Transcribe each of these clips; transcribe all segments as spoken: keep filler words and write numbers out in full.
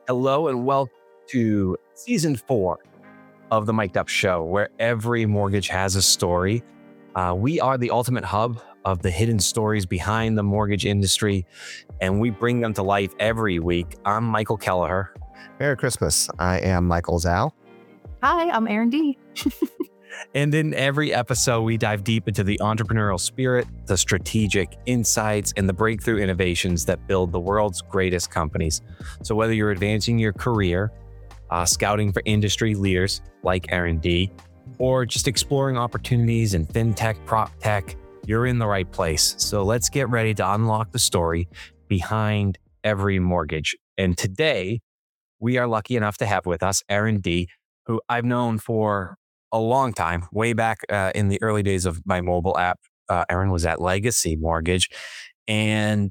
Hello and welcome to season four of the Mic'd Up Show, where every mortgage has a story. Uh, we are the ultimate hub of the hidden stories behind the mortgage industry, and we bring them to life every week. I'm Michael Kelleher. Merry Christmas. I am Michael Zhao. Hi, I'm Erin D. And in every episode, we dive deep into the entrepreneurial spirit, the strategic insights, and the breakthrough innovations that build the world's greatest companies. So whether you're advancing your career, uh, scouting for industry leaders like Erin D, or just exploring opportunities in fintech, prop tech, you're in the right place. So let's get ready to unlock the story behind every mortgage. And today, we are lucky enough to have with us Erin D, who I've known for a long time, way back uh, in the early days of my mobile app. Uh, Erin was at Legacy Mortgage, and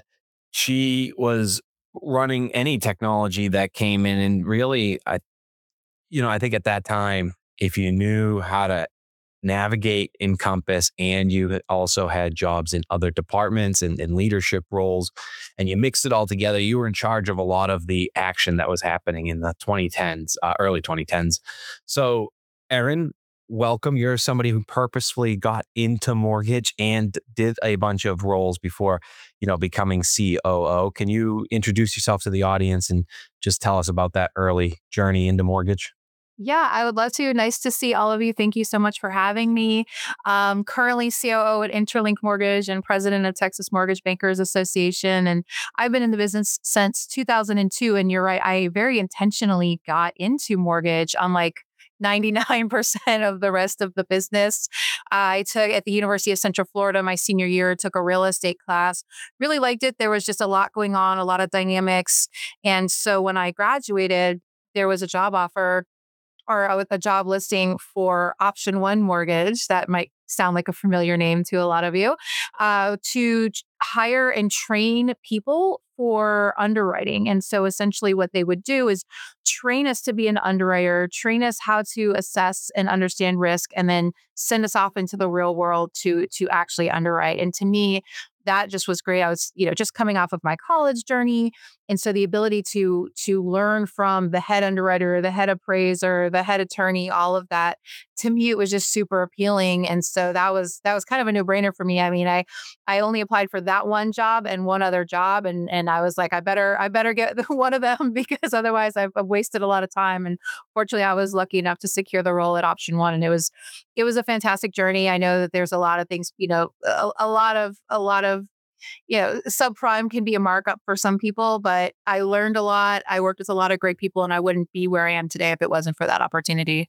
she was running any technology that came in. And really, I, you know, I think at that time, if you knew how to navigate Encompass and you also had jobs in other departments and, and leadership roles, and you mixed it all together, you were in charge of a lot of the action that was happening in the twenty tens, uh, early twenty tens. So, Erin, welcome. You're somebody who purposefully got into mortgage and did a bunch of roles before, you know, becoming C O O. Can you introduce yourself to the audience and just tell us about that early journey into mortgage? Yeah, I would love to. Nice to see all of you. Thank you so much for having me. Um, currently C O O at Interlink Mortgage and president of Texas Mortgage Bankers Association. And I've been in the business since two thousand two. And you're right, I very intentionally got into mortgage, unlike ninety-nine percent of the rest of the business. I took at the University of Central Florida my senior year, took a real estate class, really liked it. There was just a lot going on, a lot of dynamics. And so when I graduated, there was a job offer or a, a job listing for Option One Mortgage. That might sound like a familiar name to a lot of you, uh, to ch- hire and train people for underwriting. And so essentially what they would do is train us to be an underwriter, train us how to assess and understand risk, and then send us off into the real world to, to actually underwrite. And to me, that just was great. I was, you know, just coming off of my college journey. And so the ability to to learn from the head underwriter, the head appraiser, the head attorney, all of that, to me, it was just super appealing. And so that was that was kind of a no-brainer for me. I mean, I I only applied for that one job and one other job. And and I was like, I better, I better get one of them because otherwise I've, I've wasted a lot of time. And fortunately, I was lucky enough to secure the role at Option One. And it was it was a fantastic journey. I know that there's a lot of things, you know, a, a lot of a lot of you know, subprime can be a markup for some people, but I learned a lot. I worked with a lot of great people, and I wouldn't be where I am today if it wasn't for that opportunity.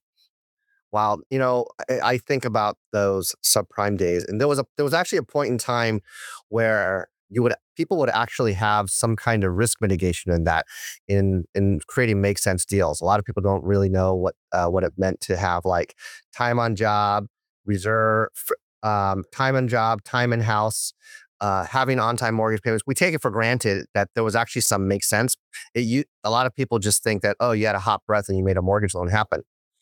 Wow, you know, I, I think about those subprime days, and there was a there was actually a point in time where you would people would actually have some kind of risk mitigation in that, in in creating make sense deals. A lot of people don't really know what uh, what it meant to have like time on job, reserve, um, time on job, time in house. Uh, having on-time mortgage payments, we take it for granted that there was actually some make sense. It, you, a lot of people just think that, oh, you had a hot breath and you made a mortgage loan happen.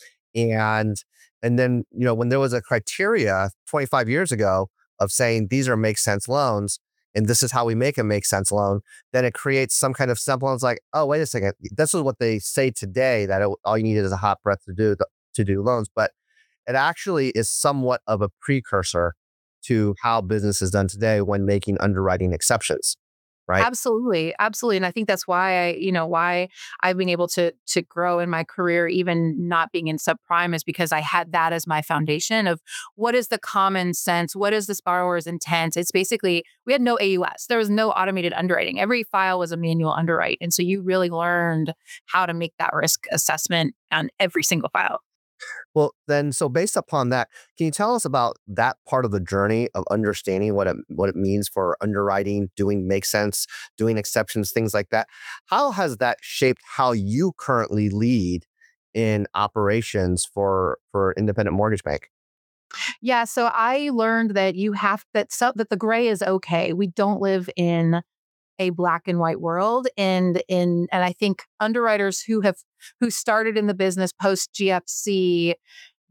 And and then, you know, when there was a criteria twenty-five years ago of saying these are make sense loans and this is how we make a make sense loan, then it creates some kind of semblance like, oh, wait a second, this is what they say today, that it, all you needed is a hot breath to do the, to do loans. But it actually is somewhat of a precursor to how business is done today when making underwriting exceptions, right? Absolutely. Absolutely. And I think that's why I, you know, why I've been able to to grow in my career, even not being in subprime, is because I had that as my foundation of what is the common sense? What is this borrower's intent? It's basically, we had no A U S. There was no automated underwriting. Every file was a manual underwrite. And so you really learned how to make that risk assessment on every single file. Well, then, so based upon that, can you tell us about that part of the journey of understanding what it what it means for underwriting, doing make sense, doing exceptions, things like that? How has that shaped how you currently lead in operations for for Independent Mortgage Bank? Yeah, so I learned that you have that so, that the gray is okay. We don't live in a black and white world, and in and I think underwriters who have who started in the business post G F C,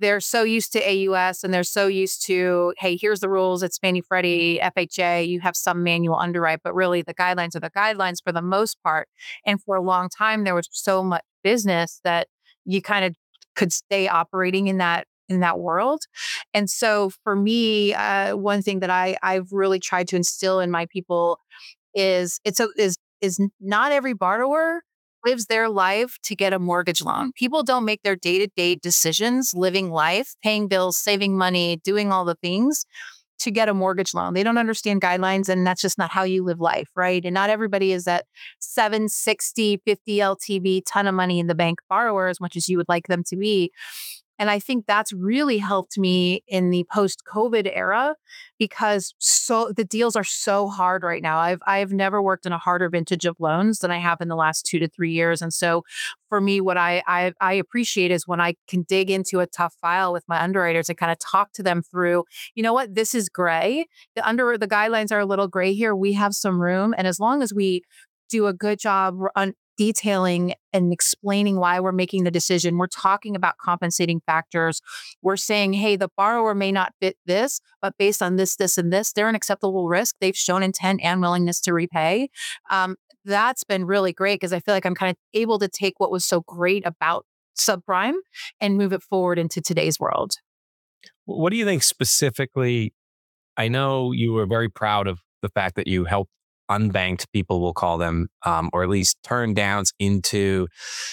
they're so used to A U S and they're so used to, hey, here's the rules. It's Fannie Freddie, F H A. You have some manual underwrite, but really the guidelines are the guidelines for the most part. And for a long time, there was so much business that you kind of could stay operating in that in that world. And so for me, uh, one thing that I I've really tried to instill in my people is it's a, is is not every borrower lives their life to get a mortgage loan. People don't make their day-to-day decisions living life, paying bills, saving money, doing all the things to get a mortgage loan. They don't understand guidelines, and that's just not how you live life, right? And not everybody is that seven sixty, fifty L T V, ton of money in the bank borrower as much as you would like them to be. And I think that's really helped me in the post-COVID era because so the deals are so hard right now. I've I've never worked in a harder vintage of loans than I have in the last two to three years. And so for me, what I I, I appreciate is when I can dig into a tough file with my underwriters and kind of talk to them through, you know what, this is gray. The under the guidelines are a little gray here. We have some room. And as long as we do a good job on detailing and explaining why we're making the decision. We're talking about compensating factors. We're saying, hey, the borrower may not fit this, but based on this, this, and this, they're an acceptable risk. They've shown intent and willingness to repay. Um, that's been really great because I feel like I'm kind of able to take what was so great about subprime and move it forward into today's world. What do you think specifically? I know you were very proud of the fact that you helped unbanked people, will call them, um, or at least turn downs into,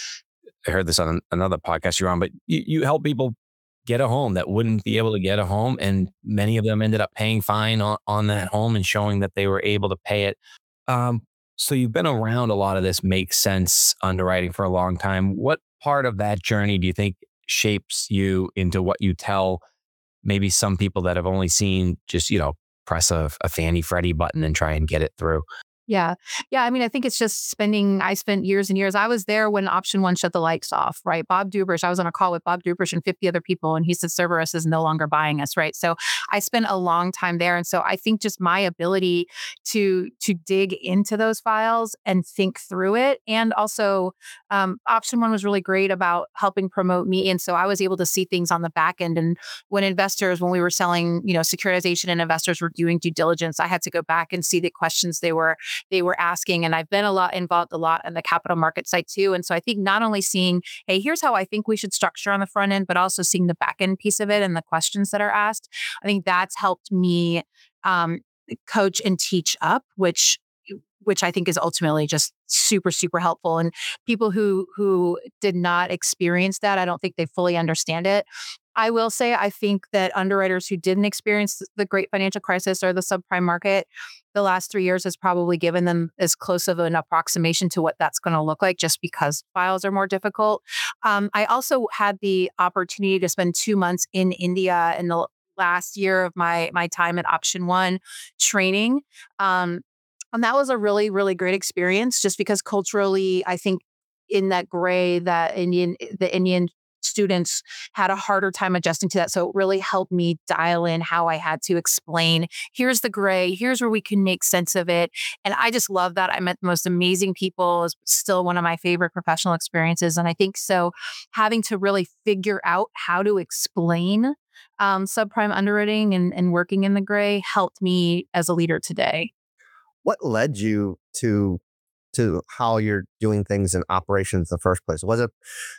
I heard this on another podcast you're on, but you, you help people get a home that wouldn't be able to get a home. And many of them ended up paying fine on, on that home and showing that they were able to pay it. Um, so you've been around a lot of this make sense underwriting for a long time. What part of that journey do you think shapes you into what you tell maybe some people that have only seen just, you know, press a, a Fannie Freddie button and try and get it through? Yeah. Yeah. I mean, I think it's just spending, I spent years and years. I was there when option one shut the lights off, right? Bob Dubrish, I was on a call with Bob Dubrish and fifty other people, and he said Cerberus is no longer buying us, right? So I spent a long time there. And so I think just my ability to, to dig into those files and think through it. And also um, option one was really great about helping promote me. And so I was able to see things on the back end. And when investors, when we were selling, you know, securitization and investors were doing due diligence, I had to go back and see the questions they were they were asking. And I've been a lot involved a lot in the capital market side too. And so I think not only seeing, hey, here's how I think we should structure on the front end, but also seeing the back end piece of it and the questions that are asked. I think that's helped me um, coach and teach up, which which I think is ultimately just super, super helpful. And people who who did not experience that, I don't think they fully understand it. I will say, I think that underwriters who didn't experience the great financial crisis or the subprime market, the last three years has probably given them as close of an approximation to what that's going to look like just because files are more difficult. Um, I also had the opportunity to spend two months in India in the last year of my my time at Option One training. Um, and that was a really, really great experience just because culturally, I think in that gray, that Indian, the Indian students had a harder time adjusting to that. So it really helped me dial in how I had to explain, here's the gray, here's where we can make sense of it. And I just love that. I met the most amazing people. It's still one of my favorite professional experiences. And I think so having to really figure out how to explain um, subprime underwriting and, and working in the gray helped me as a leader today. What led you to to how you're doing things in operations in the first place? Was it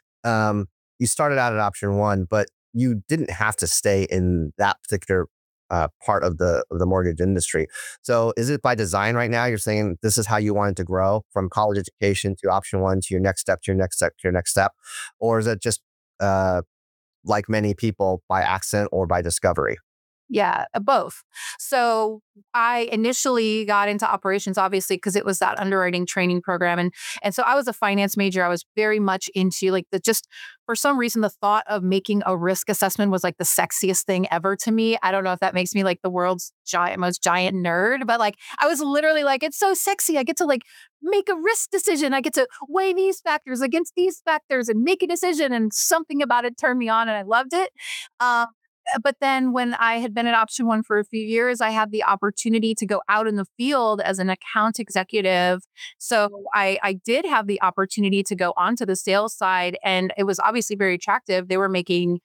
um, you started out at Option One, but you didn't have to stay in that particular uh, part of the of the mortgage industry. So is it by design right now? You're saying this is how you wanted to grow from college education to Option One to your next step, to your next step, to your next step? Or is it just uh, like many people by accident or by discovery? Yeah, uh, both. So I initially got into operations, obviously, because it was that underwriting training program. And, and so I was a finance major. I was very much into like the just, for some reason, the thought of making a risk assessment was like the sexiest thing ever to me. I don't know if that makes me like the world's giant, most giant nerd, but like I was literally like, it's so sexy. I get to like make a risk decision. I get to weigh these factors against these factors and make a decision. And something about it turned me on and I loved it. Um, But then when I had been at Option One for a few years, I had the opportunity to go out in the field as an account executive. So I, I did have the opportunity to go onto the sales side, and it was obviously very attractive. They were making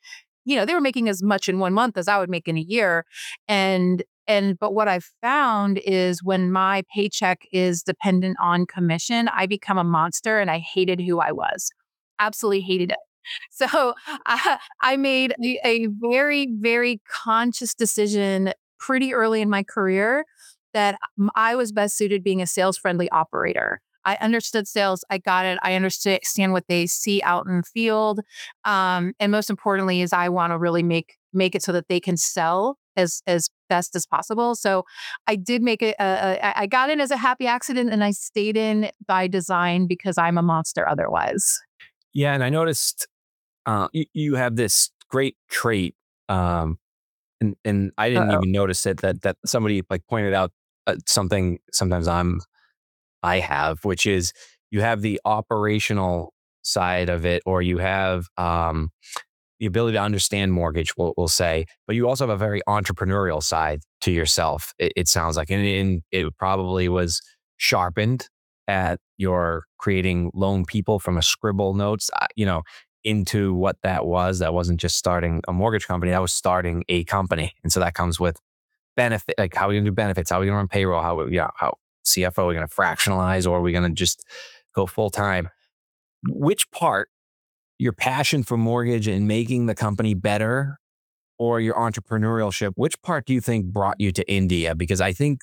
you know, they were making as much in one month as I would make in a year. And and but what I've found is when my paycheck is dependent on commission, I become a monster and I hated who I was. Absolutely hated it. So I, I made a, a very, very conscious decision pretty early in my career that m- I was best suited being a sales friendly operator. I understood sales. I got it. I understand what they see out in the field. Um, and most importantly is I want to really make make it so that they can sell as as best as possible. So I did make it. Uh, uh, I I got in as a happy accident, and I stayed in by design because I'm a monster otherwise. Yeah, and I noticed uh, you, you have this great trait, um, and and I didn't Uh-oh. even notice it that that somebody like pointed out uh, something. Sometimes I'm I have, which is you have the operational side of it, or you have um, the ability to understand mortgage, we'll, we'll say, but you also have a very entrepreneurial side to yourself. It, it sounds like, and, and it probably was sharpened at your creating loan people from a scribble notes, uh, you know, into what that was. That wasn't just starting a mortgage company. That was starting a company. And so that comes with benefit, like how are we gonna do benefits? How are we gonna run payroll? How, we- yeah, how C F O, are we gonna fractionalize or are we gonna just go full time? Which part, your passion for mortgage and making the company better or your entrepreneurship, which part do you think brought you to India? Because I think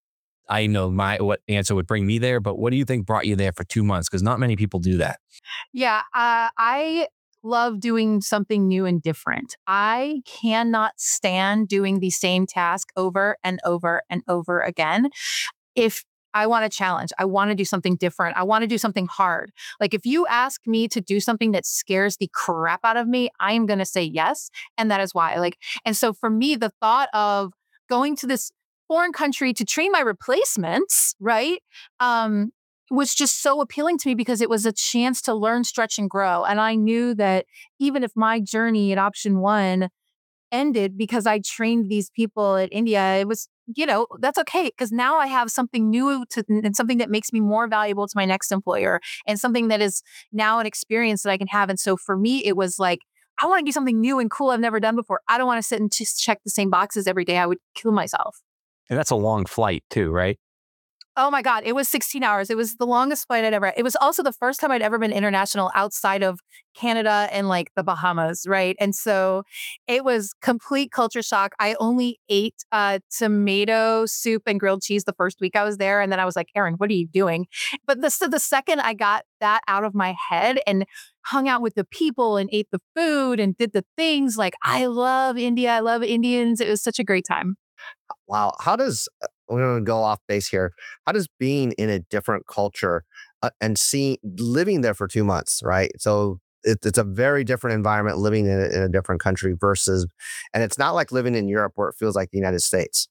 I know my what answer would bring me there, but what do you think brought you there for two months? Because not many people do that. Yeah, uh, I love doing something new and different. I cannot stand doing the same task over and over and over again. If I want a challenge, I want to do something different. I want to do something hard. Like if you ask me to do something that scares the crap out of me, I am going to say yes. And that is why. Like, and so for me, the thought of going to this foreign country to train my replacements, right? Um, was just so appealing to me because it was a chance to learn, stretch, and grow. And I knew that even if my journey at option one ended because I trained these people at India, it was, you know, that's okay. Because now I have something new to, and something that makes me more valuable to my next employer and something that is now an experience that I can have. And so for me, it was like, I want to do something new and cool I've never done before. I don't want to sit and just check the same boxes every day. I would kill myself. And that's a long flight too, right? Oh my God, it was sixteen hours. It was the longest flight I'd ever. It was also the first time I'd ever been international outside of Canada and like the Bahamas, right? And so it was complete culture shock. I only ate uh, tomato soup and grilled cheese the first week I was there, and then I was like, Erin, what are you doing? But the so the second I got that out of my head and hung out with the people and ate the food and did the things, like I love India. I love Indians. It was such a great time. Wow. How does, uh, we're going to go off base here. How does being in a different culture uh, and seeing, living there for two months, right? So it, it's a very different environment living in a, in a different country versus, and it's not like living in Europe where it feels like the United States.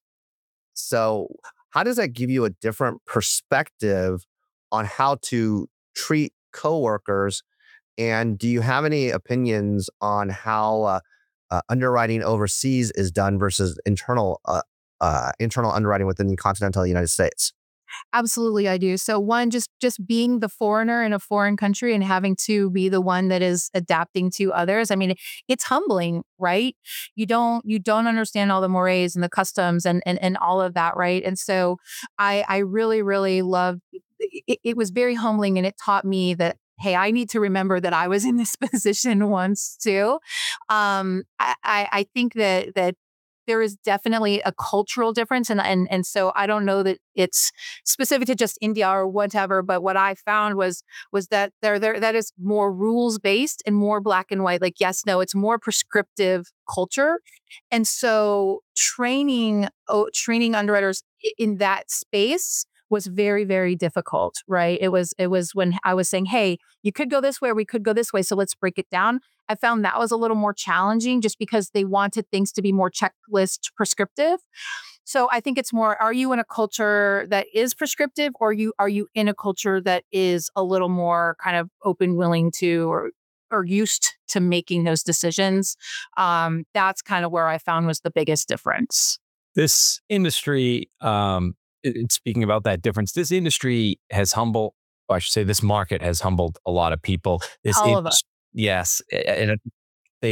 So how does that give you a different perspective on how to treat coworkers? And do you have any opinions on how uh, uh, underwriting overseas is done versus internal uh, uh, internal underwriting within the continental United States? Absolutely, I do. So one, just just being the foreigner in a foreign country and having to be the one that is adapting to others. I mean, it's humbling, right? You don't you don't understand all the mores and the customs and and and all of that, right? And so I I really really loved it. It was very humbling, and it taught me that. Hey, I need to remember that I was in this position once too. Um, I, I I think that that there is definitely a cultural difference. And, and, and so I don't know that it's specific to just India or whatever, but what I found was, was that there, there, that is more rules based and more black and white, like, yes, no, it's more prescriptive culture. And so training, oh, training underwriters i- in that space was very, very difficult, right? It was, it was when I was saying, hey, you could go this way, or we could go this way. So let's break it down. I found that was a little more challenging just because they wanted things to be more checklist prescriptive. So I think it's more, are you in a culture that is prescriptive, or you are you in a culture that is a little more kind of open, willing to, or or used to making those decisions? Um, that's kind of where I found was the biggest difference. This industry, um, it- it's speaking about that difference, this industry has humbled, or I should say, this market has humbled a lot of people. This All of us. industry, yes, a- and it- they've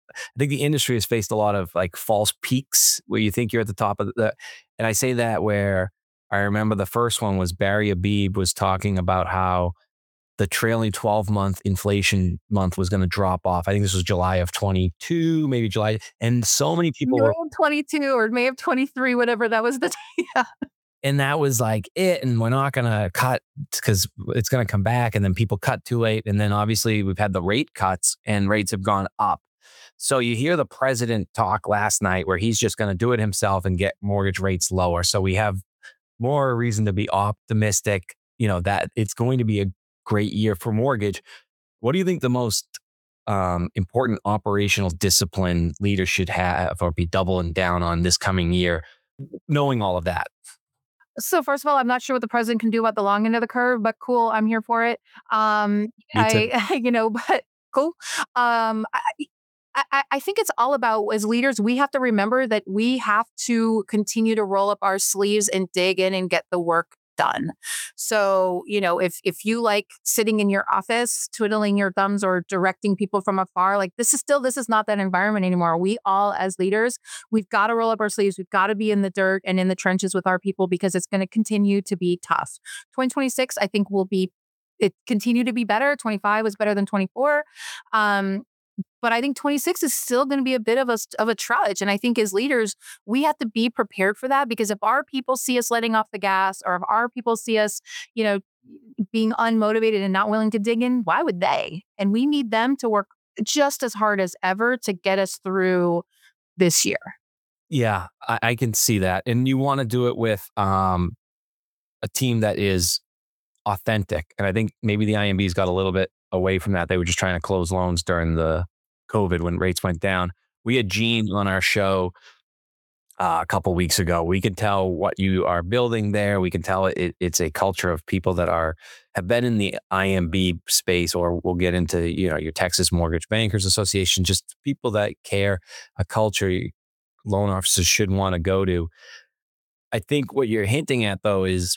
I think the industry has faced a lot of like false peaks where you think you're at the top of the, and I say that where I remember the first one was Barry Abib was talking about how the trailing twelve month inflation month was going to drop off. I think this was July of twenty-two, maybe July. And so many people May were, of twenty-two or May of twenty-three, whatever that was the yeah. and that was like it. And we're not going to cut because it's going to come back. And then people cut too late. And then obviously we've had the rate cuts and rates have gone up. So you hear the president talk last night where he's just going to do it himself and get mortgage rates lower. So we have more reason to be optimistic, you know, that it's going to be a great year for mortgage. What do you think the most um, important operational discipline leaders should have or be doubling down on this coming year, knowing all of that? So first of all, I'm not sure what the president can do about the long end of the curve, but cool, I'm here for it. Um, Me too. I, you know, but cool. Um, I, I, I think it's all about, as leaders, we have to remember that we have to continue to roll up our sleeves and dig in and get the work done. So, you know, if if you like sitting in your office, twiddling your thumbs or directing people from afar, like this is still, this is not that environment anymore. We all, as leaders, we've got to roll up our sleeves. We've got to be in the dirt and in the trenches with our people because it's going to continue to be tough. twenty twenty-six, I think will be, it continue to be better. twenty-five was better than twenty-four. Um, But I think twenty-six is still going to be a bit of a, of a trudge. And I think as leaders, we have to be prepared for that because if our people see us letting off the gas or if our people see us, you know, being unmotivated and not willing to dig in, why would they? And we need them to work just as hard as ever to get us through this year. Yeah, I, I can see that. And you want to do it with um, a team that is authentic. And I think maybe the I M B's got a little bit away from that. They were just trying to close loans during the COVID when rates went down. We had Gene on our show uh, a couple weeks ago. We can tell what you are building there. We can tell it, it's a culture of people that are have been in the I M B space, or we'll get into you know your Texas Mortgage Bankers Association, just people that care, a culture loan officers should want to go to. I think what you're hinting at though is,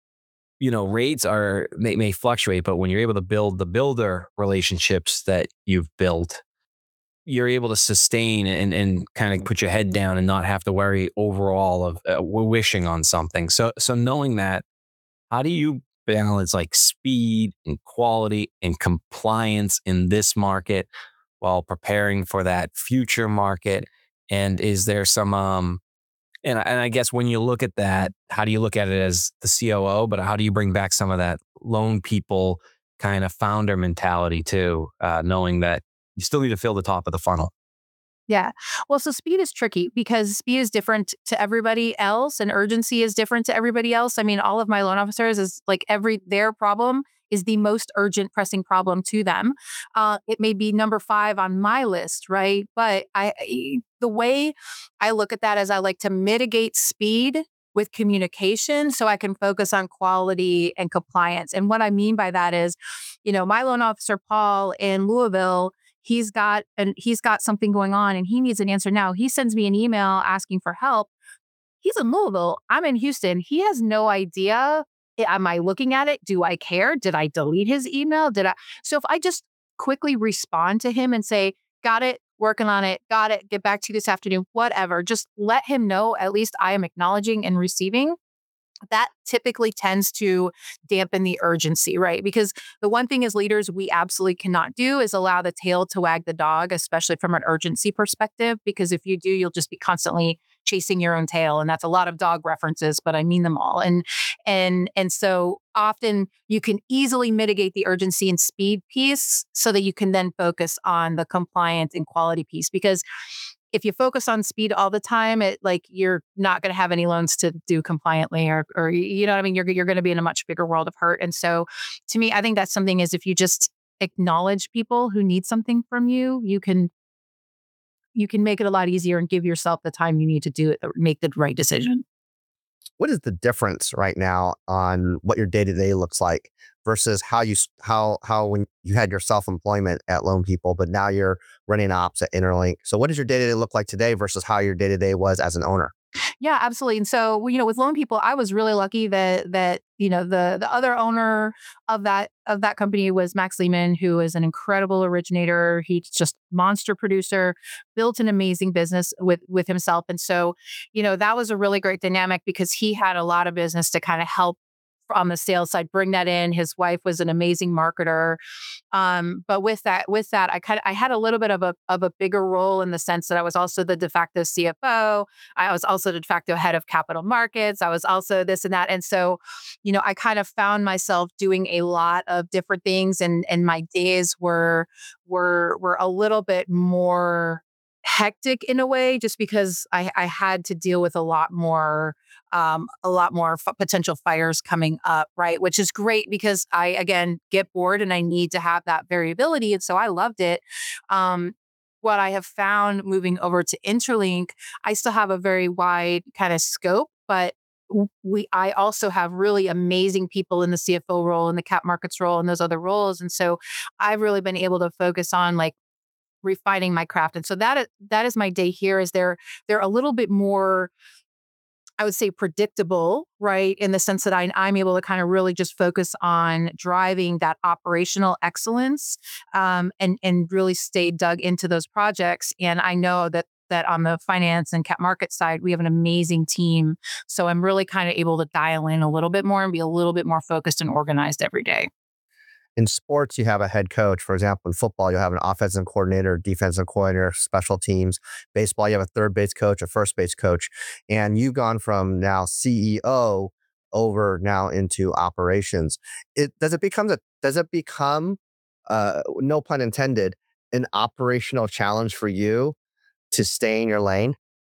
you know, rates are may, may fluctuate, but when you're able to build the builder relationships that you've built, you're able to sustain and and kind of put your head down and not have to worry overall of uh, wishing on something. So so knowing that, how do you balance like speed and quality and compliance in this market while preparing for that future market? And is there some um and I, and I guess when you look at that, how do you look at it as the C O O, but how do you bring back some of that loan people kind of founder mentality too, uh, knowing that you still need to fill the top of the funnel? Yeah. Well, so speed is tricky because speed is different to everybody else and urgency is different to everybody else. I mean, all of my loan officers is like every, their problem is the most urgent pressing problem to them. Uh, it may be number five on my list, right? But I, the way I look at that is I like to mitigate speed with communication so I can focus on quality and compliance. And what I mean by that is, you know, my loan officer, Paul in Louisville, he's got and he's got something going on and he needs an answer now. He sends me an email asking for help. He's in Louisville. I'm in Houston. He has no idea. Am I looking at it? Do I care? Did I delete his email? Did I? So if I just quickly respond to him and say, got it, working on it, got it, get back to you this afternoon, whatever, just let him know at least I am acknowledging and receiving. That typically tends to dampen the urgency, right? Because the one thing as leaders we absolutely cannot do is allow the tail to wag the dog, especially from an urgency perspective. Because if you do, you'll just be constantly chasing your own tail. And that's a lot of dog references, but I mean them all. And and and so often you can easily mitigate the urgency and speed piece so that you can then focus on the compliance and quality piece. Because if you focus on speed all the time, it like you're not going to have any loans to do compliantly, or, or you know what I mean? You're you're going to be in a much bigger world of hurt. And so, to me, I think that's something is if you just acknowledge people who need something from you, you can you can make it a lot easier and give yourself the time you need to do it, make the right decision. What is the difference right now on what your day to day looks like versus how you how how when you had your self employment at Loan People, but now you're running ops at Interlink? So what does your day to day look like today versus how your day to day was as an owner? Yeah, absolutely. And so, you know, with Loan People, I was really lucky that that you know the the other owner of that of that company was Max Lehman, who is an incredible originator. He's just monster producer, built an amazing business with with himself, and so, you know, that was a really great dynamic because he had a lot of business to kind of help on the sales side, bring that in. His wife was an amazing marketer. Um, but with that, with that, I kind of I had a little bit of a of a bigger role in the sense that I was also the de facto C F O. I was also the de facto head of capital markets. I was also this and that. And so, you know, I kind of found myself doing a lot of different things, and and my days were were were a little bit more hectic in a way, just because I, I had to deal with a lot more, um, a lot more f- potential fires coming up, right? Which is great because I, again, get bored and I need to have that variability. And so I loved it. Um, what I have found moving over to Interlink, I still have a very wide kind of scope, but w- we, I also have really amazing people in the C F O role and the cap markets role and those other roles. And so I've really been able to focus on like refining my craft. And so that is, that is my day here. Is they're they're a little bit more, I would say, predictable, right? In the sense that I, I'm able to kind of really just focus on driving that operational excellence, um, and and really stay dug into those projects. And I know that that on the finance and cap market side, we have an amazing team. So I'm really kind of able to dial in a little bit more and be a little bit more focused and organized every day. In sports, you have a head coach. For example, in football, you have an offensive coordinator, defensive coordinator, special teams. Baseball, you have a third base coach, a first base coach. And you've gone from now C E O over now into operations. It does it become a does it become uh, no pun intended, an operational challenge for you to stay in your lane?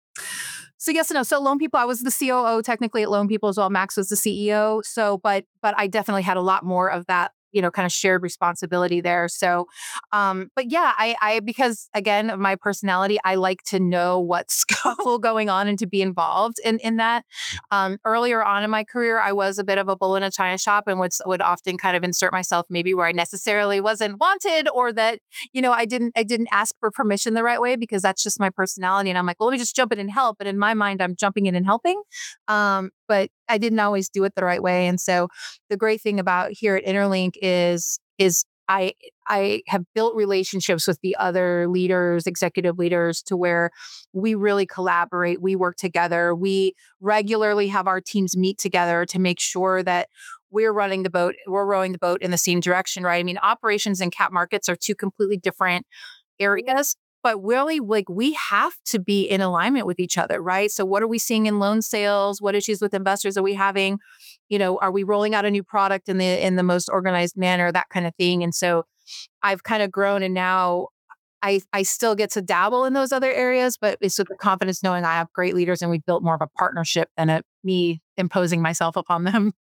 So yes and no. So Loan People, I was the C O O technically at Loan People as well. Max was the C E O. So, but but I definitely had a lot more of that, you know, kind of shared responsibility there. So, um, but yeah, I, I, because again, of my personality, I like to know what's going on and to be involved in, in that. Um, earlier on in my career, I was a bit of a bull in a china shop and would, would often kind of insert myself maybe where I necessarily wasn't wanted, or that, you know, I didn't, I didn't ask for permission the right way, because that's just my personality. And I'm like, well, let me just jump in and help. But in my mind, I'm jumping in and helping. Um, but I didn't always do it the right way. And so the great thing about here at Interlink is, is I, I have built relationships with the other leaders, executive leaders, to where we really collaborate. We work together. We regularly have our teams meet together to make sure that we're running the boat, we're rowing the boat in the same direction, right? I mean, operations and cap markets are two completely different areas, but really, like, we have to be in alignment with each other, right? So what are we seeing in loan sales? What issues with investors are we having? You know, are we rolling out a new product in the in the most organized manner, that kind of thing? And so I've kind of grown, and now I I still get to dabble in those other areas, but it's with the confidence knowing I have great leaders and we've built more of a partnership than a, me imposing myself upon them.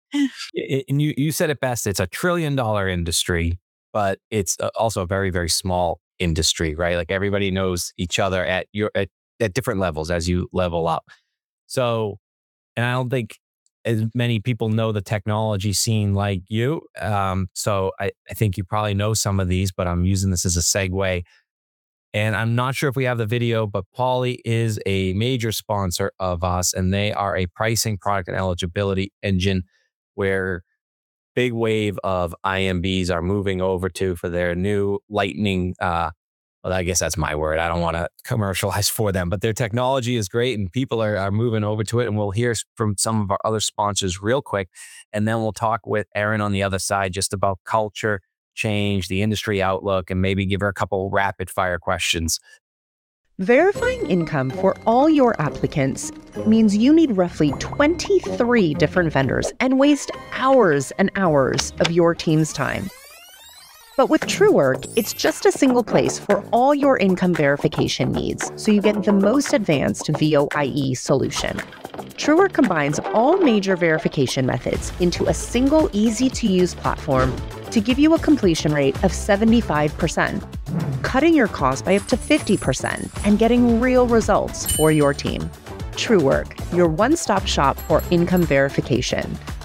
It- and you you said it best. It's a trillion dollar industry, but it's uh, also a very, very small industry, right? Like everybody knows each other at your at, at different levels as you level up. So, and I don't think as many people know the technology scene like you. Um, so I, I think you probably know some of these, but I'm using this as a segue. And I'm not sure if we have the video, but Poly is a major sponsor of us, and they are a pricing, product, and eligibility engine where big wave of I M Bs are moving over to for their new Lightning. Uh, well, I guess that's my word. I don't want to commercialize for them, but their technology is great and people are, are moving over to it. And we'll hear from some of our other sponsors real quick. And then we'll talk with Erin on the other side just about culture, change, the industry outlook, and maybe give her a couple rapid fire questions. Verifying income for all your applicants means you need roughly twenty-three different vendors and waste hours and hours of your team's time. But with TrueWork, it's just a single place for all your income verification needs, so you get the most advanced V O I E solution. TrueWork combines all major verification methods into a single, easy-to-use platform to give you a completion rate of seventy-five percent, cutting your costs by up to fifty percent, and getting real results for your team. TrueWork, your one-stop shop for income verification.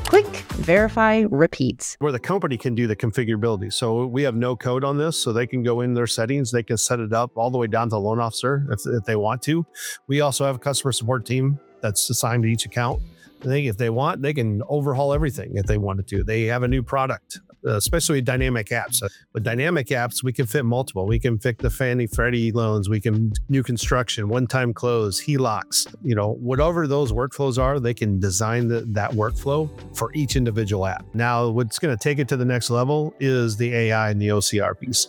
Click, verify, repeat. Where the company can do the configurability. So we have no code on this, so they can go in their settings, they can set it up all the way down to loan officer if, if they want to. We also have a customer support team that's assigned to each account. They, if they want, they can overhaul everything if they wanted to. They have a new product, uh, especially dynamic apps. Uh, with dynamic apps, we can fit multiple. We can fit the Fannie Freddie loans. We can new construction, one-time close, H E L O Cs. You know, whatever those workflows are, they can design the, that workflow for each individual app. Now, what's going to take it to the next level is the A I and the O C R piece.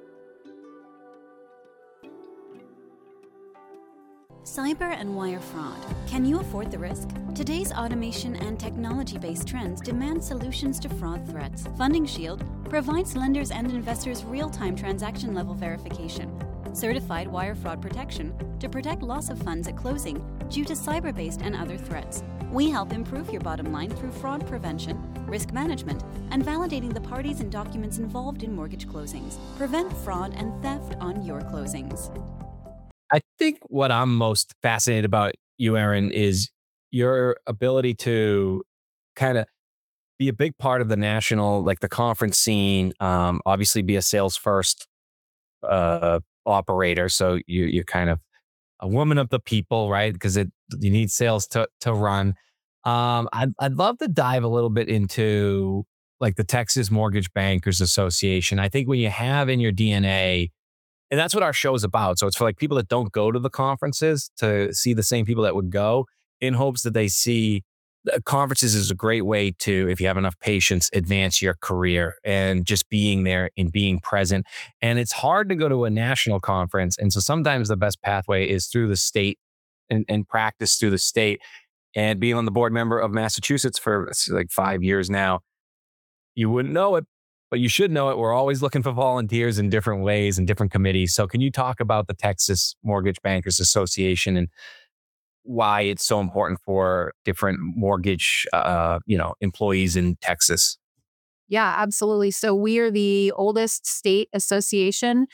Cyber and wire fraud. Can you afford the risk? Today's automation and technology-based trends demand solutions to fraud threats. Funding Shield provides lenders and investors real-time transaction-level verification, certified wire fraud protection to protect loss of funds at closing due to cyber-based and other threats. We help improve your bottom line through fraud prevention, risk management, and validating the parties and documents involved in mortgage closings. Prevent fraud and theft on your closings. I think what I'm most fascinated about you, Aaron, is your ability to kind of be a big part of the national, like the conference scene. Um, obviously, be a sales first uh, operator, so you you're kind of a woman of the people, right? Because it you need sales to to run. Um, I'd I'd love to dive a little bit into like the Texas Mortgage Bankers Association. I think when you have in your D N A. And that's what our show is about. So it's for like people that don't go to the conferences to see the same people that would go, in hopes that they see uh, conferences is a great way to, if you have enough patience, advance your career and just being there and being present. And it's hard to go to a national conference. And so sometimes the best pathway is through the state and, and practice through the state. And being on the board member of Massachusetts for like five years now, you wouldn't know it, but you should know it. We're always looking for volunteers in different ways and different committees. So can you talk about the Texas Mortgage Bankers Association and why it's so important for different mortgage, uh, you know, employees in Texas? Yeah, absolutely. So we are the oldest state association,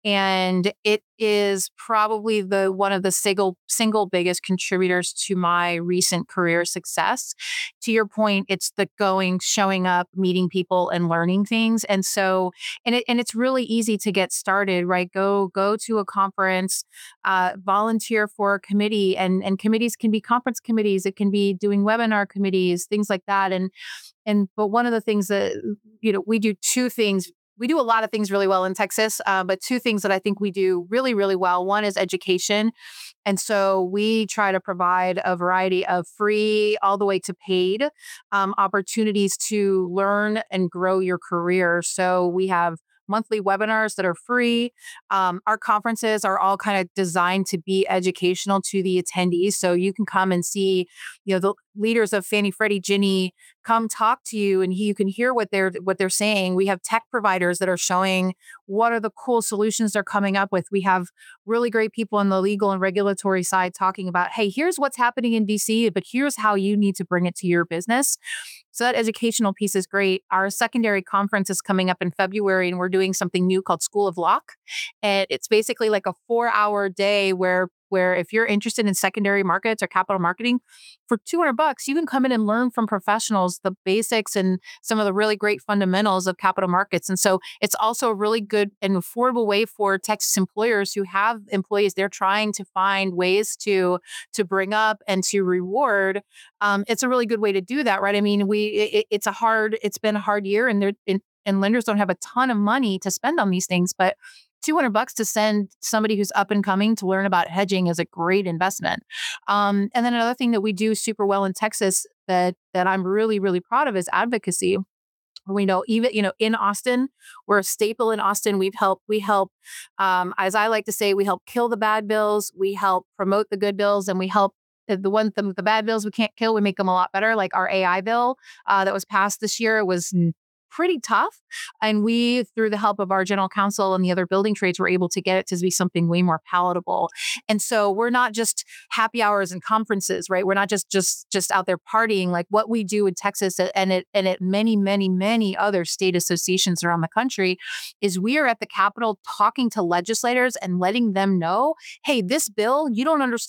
and it is probably the one of the single single biggest contributors to my recent career success. To your point, it's the going, showing up, meeting people, and learning things. And so, and it and it's really easy to get started, right? Go go to a conference, uh, volunteer for a committee, and and committees can be conference committees. It can be doing webinar committees, things like that, and. And but one of the things that, you know, we do two things. We do a lot of things really well in Texas, uh, but two things that I think we do really, really well. One is education. And so we try to provide a variety of free all the way to paid um, opportunities to learn and grow your career. So we have monthly webinars that are free. Um, our conferences are all kind of designed to be educational to the attendees. So you can come and see, you know, the leaders of Fannie Freddie Ginnie come talk to you, and he, you can hear what they're what they're saying. We have tech providers that are showing what are the cool solutions they're coming up with. We have really great people on the legal and regulatory side talking about, hey, here's what's happening in D C, but here's how you need to bring it to your business. So that educational piece is great. Our secondary conference is coming up in February, and we're doing something new called School of Lock. And it's basically like a four hour day where where if you're interested in secondary markets or capital marketing, for two hundred bucks, you can come in and learn from professionals the basics and some of the really great fundamentals of capital markets. And so it's also a really good and affordable way for Texas employers who have employees they're trying to find ways to to bring up and to reward. Um, it's a really good way to do that, right? I mean, we it, it's a hard, it's been a hard year, and they're and, and lenders don't have a ton of money to spend on these things, but two hundred bucks to send somebody who's up and coming to learn about hedging is a great investment. Um, and then another thing that we do super well in Texas that that I'm really, really proud of is advocacy. We know even, you know, in Austin, we're a staple in Austin. We've helped, we help, um, as I like to say, we help kill the bad bills. We help promote the good bills, and we help the one, the, the bad bills we can't kill. We make them a lot better. Like our A I bill uh, that was passed this year was pretty tough. And we, through the help of our general counsel and the other building trades, were able to get it to be something way more palatable. And so we're not just happy hours and conferences, right? We're not just just just out there partying. Like what we do in Texas and it and at many, many, many other state associations around the country is we are at the Capitol talking to legislators and letting them know, hey, this bill, you don't understand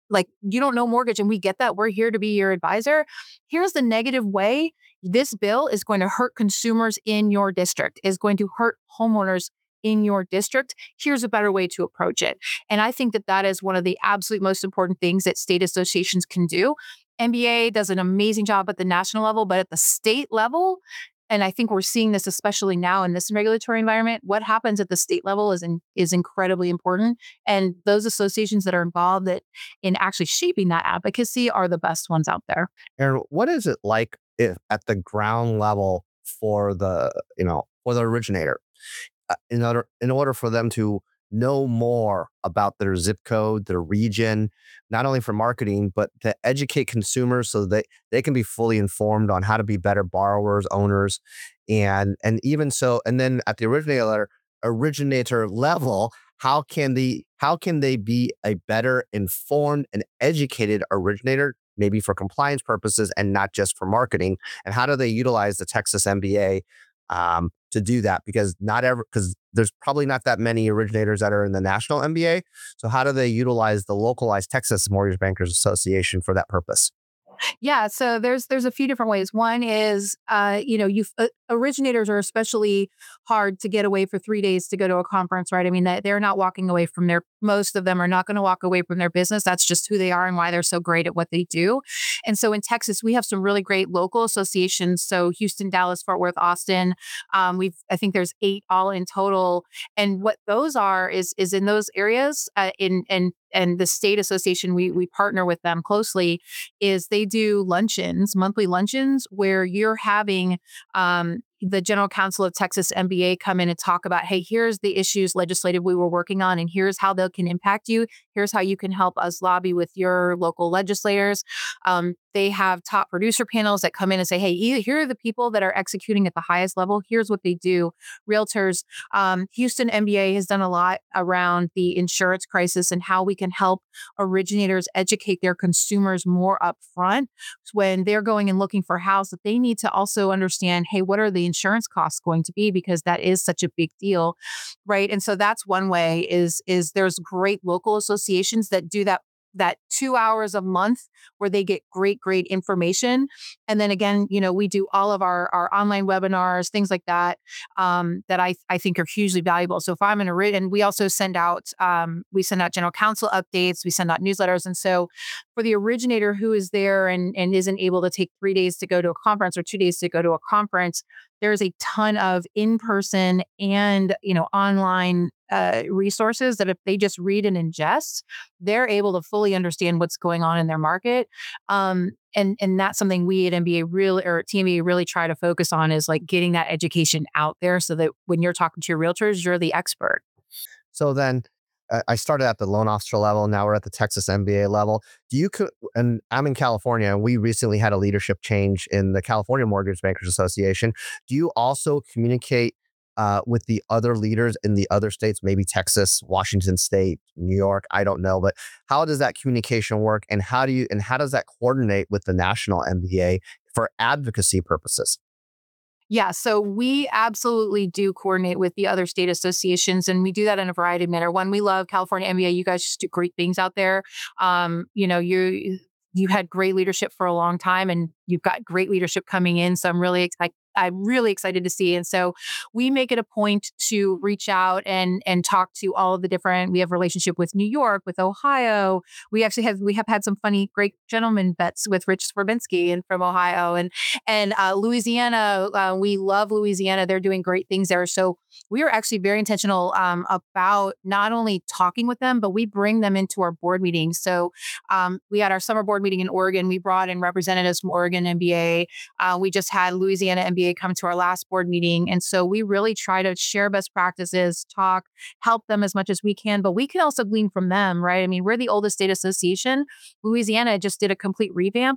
like, you don't know mortgage, and we get that. We're here to be your advisor. Here's the negative way this bill is going to hurt consumers in your district, is going to hurt homeowners in your district. Here's a better way to approach it. And I think that that is one of the absolute most important things that state associations can do. M B A does an amazing job at the national level, but at the state level, and I think we're seeing this especially now in this regulatory environment, what happens at the state level is in, is incredibly important. And those associations that are involved that in actually shaping that advocacy are the best ones out there. Aaron, what is it like if at the ground level for the, you know, for the originator? Uh, in order in order for them to know more about their zip code, their region, not only for marketing, but to educate consumers so that they can be fully informed on how to be better borrowers, owners, and and even so, and then at the originator originator level, how can the how can they be a better informed and educated originator, maybe for compliance purposes and not just for marketing? And how do they utilize the Texas M B A um, to do that? Because not ever, because there's probably not that many originators that are in the national M B A. So how do they utilize the localized Texas Mortgage Bankers Association for that purpose? Yeah, so there's there's a few different ways. One is, uh, you know, you uh, originators are especially hard to get away for three days to go to a conference, right? I mean, they, they're not walking away from their, most of them are not going to walk away from their business. That's just who they are and why they're so great at what they do. And so in Texas, we have some really great local associations. So Houston, Dallas, Fort Worth, Austin. Um, we've, I think there's eight all in total. And what those are is is in those areas, uh, in and and the state association, we we partner with them closely, is they do luncheons, monthly luncheons, where you're having um, the general counsel of Texas M B A come in and talk about, hey, here's the issues legislative we were working on, and here's how they can impact you. Here's how you can help us lobby with your local legislators. Um, they have top producer panels that come in and say, hey, here are the people that are executing at the highest level. Here's what they do. Realtors. Um, Houston M B A has done a lot around the insurance crisis and how we can help originators educate their consumers more upfront when they're going and looking for a house, that they need to also understand, hey, what are the insurance costs going to be? Because that is such a big deal, right? And so that's one way is, is there's great local associations that do that that two hours a month where they get great, great information. And then again, you know, we do all of our, our online webinars, things like that, um, that I, I think are hugely valuable. So if I'm in a, and we also send out, um, we send out general counsel updates, we send out newsletters. And so for the originator who is there and, and isn't able to take three days to go to a conference or two days to go to a conference, there's a ton of in-person and, you know, online uh, resources that if they just read and ingest, they're able to fully understand what's going on in their market. Um, and, and that's something we at M B A really, or at T M B A really try to focus on, is like getting that education out there so that when you're talking to your realtors, you're the expert. So then uh, I started at the loan officer level. Now we're at the Texas M B A level. Do you, co- and I'm in California, and we recently had a leadership change in the California Mortgage Bankers Association. Do you also communicate uh, with the other leaders in the other states, maybe Texas, Washington State, New York? I don't know, but how does that communication work? And how do you, and how does that coordinate with the national M B A for advocacy purposes? Yeah, so we absolutely do coordinate with the other state associations, and we do that in a variety of manner. One, we love California M B A. You guys just do great things out there. Um, you know, you you had great leadership for a long time, and you've got great leadership coming in. So I'm really excited. I'm really excited to see. And so we make it a point to reach out and and talk to all of the different, we have a relationship with New York, with Ohio. We actually have, we have had some funny, great gentleman bets with Rich Swerbinsky and from Ohio and, and uh, Louisiana. Uh, we love Louisiana. They're doing great things there. So we are actually very intentional um, about not only talking with them, but we bring them into our board meetings. So um, we had our summer board meeting in Oregon. We brought in representatives from Oregon M B A. Uh, we just had Louisiana M B A come to our last board meeting. And so we really try to share best practices, talk, help them as much as we can, but we can also glean from them, right? I mean, we're the oldest state association. Louisiana just did a complete revamp.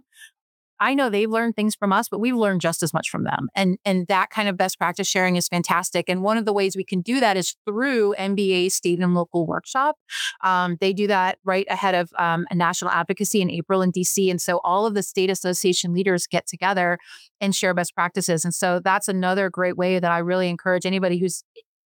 I know they've learned things from us, but we've learned just as much from them. And, and that kind of best practice sharing is fantastic. And one of the ways we can do that is through M B A State and Local Workshop. Um, they do that right ahead of um, a national advocacy in April in D C. And so all of the state association leaders get together and share best practices. And so that's another great way that I really encourage anybody who's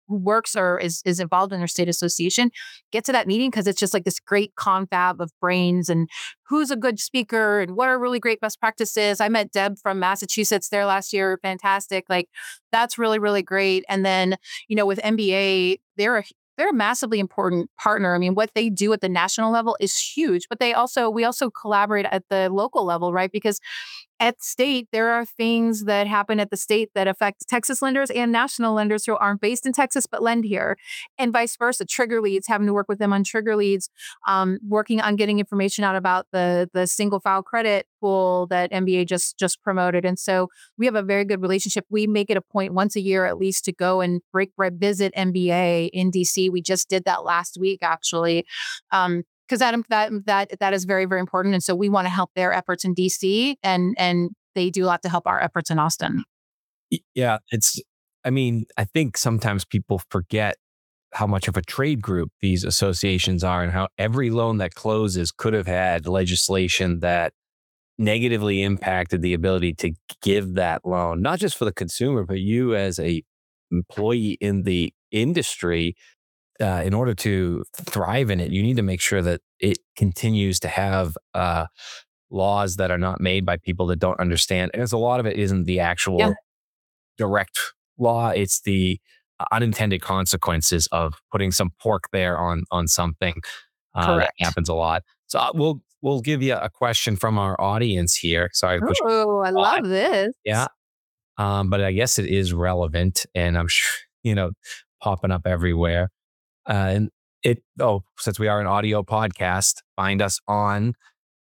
who works or is is involved in their state association get to that meeting, because it's just like this great confab of brains and who's a good speaker and what are really great best practices. I met Deb from Massachusetts there last year. Fantastic. Like that's really, really great. And then, you know, with M B A, they're a they're a massively important partner. I mean, what they do at the national level is huge, but they also, we also collaborate at the local level, right? Because at state, there are things that happen at the state that affect Texas lenders and national lenders who aren't based in Texas but lend here, and vice versa. Trigger leads, having to work with them on trigger leads, um, working on getting information out about the the single file credit pool that M B A just just promoted. And so we have a very good relationship. We make it a point once a year at least to go and break bread, visit M B A in D C. We just did that last week, actually. Um, because that that that that is very, very important, and so we want to help their efforts in D C, and and they do a lot to help our efforts in Austin. Yeah, it's. I mean, I think sometimes people forget how much of a trade group these associations are, and how every loan that closes could have had legislation that negatively impacted the ability to give that loan, not just for the consumer, but you as a employee in the industry. Uh, in order to thrive in it, you need to make sure that it continues to have uh, laws that are not made by people that don't understand. And as a lot of it isn't the actual yeah. direct law, it's the uh, unintended consequences of putting some pork there on on something. Uh, that happens a lot. So uh, we'll we'll give you a question from our audience here. Sorry, oh, I love this. Yeah, um, but I guess it is relevant, and I'm sure you know popping up everywhere. Uh, and it, oh, since we are an audio podcast, find us on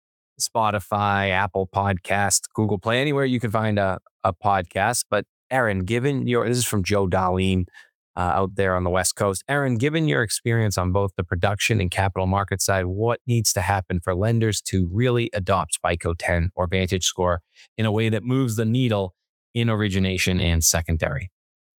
Spotify, Apple Podcast, Google Play, anywhere you can find a, a podcast. But Erin, given your, this is from Joe Darlene uh, out there on the West Coast. Erin, given your experience on both the production and capital market side, what needs to happen for lenders to really adopt FICO ten or VantageScore in a way that moves the needle in origination and secondary?